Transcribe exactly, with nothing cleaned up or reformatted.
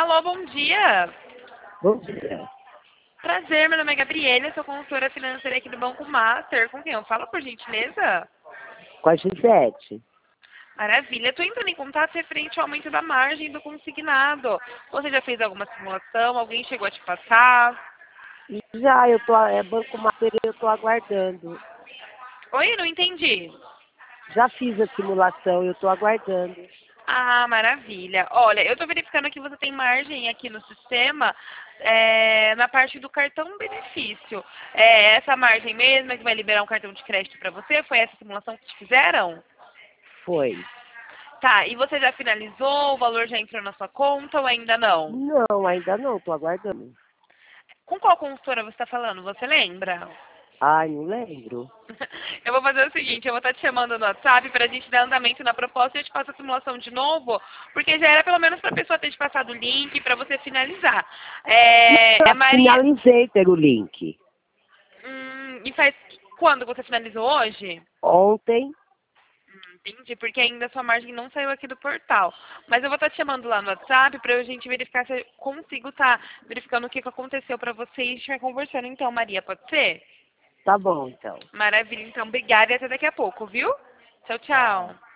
Alô, bom dia. Bom dia. Prazer, meu nome é Gabriela, sou consultora financeira aqui do Banco Master. Com quem eu falo, por gentileza? Com a Gisete. Maravilha. Estou entrando em contato referente ao aumento da margem do consignado. Você já fez alguma simulação? Alguém chegou a te passar? E já eu tô, é Banco Master, eu tô aguardando. Oi, não entendi. Já fiz a simulação, eu tô aguardando. Ah, maravilha. Olha, eu estou verificando que você tem margem aqui no sistema é, na parte do cartão benefício. É essa margem mesma que vai liberar um cartão de crédito para você? Foi essa simulação que te fizeram? Foi. Tá, e você já finalizou? O valor já entrou na sua conta ou ainda não? Não, ainda não, tô aguardando. Com qual consultora você está falando? Você lembra? Ai, não lembro. Eu vou fazer o seguinte, eu vou estar te chamando no WhatsApp para a gente dar andamento na proposta e eu te passo a simulação de novo, porque já era pelo menos para a pessoa ter te passado o link para você finalizar. É, é Já Maria... finalizei ter o link. Hum, e faz quando você finalizou hoje? Ontem, Entendi, porque ainda a sua margem não saiu aqui do portal. Mas eu vou estar te chamando lá no WhatsApp para a gente verificar se eu consigo estar verificando o que que aconteceu para você e estiver conversando então, Maria, pode ser? tá bom então. Maravilha, então, obrigada e até daqui a pouco, viu? Tchau, tchau.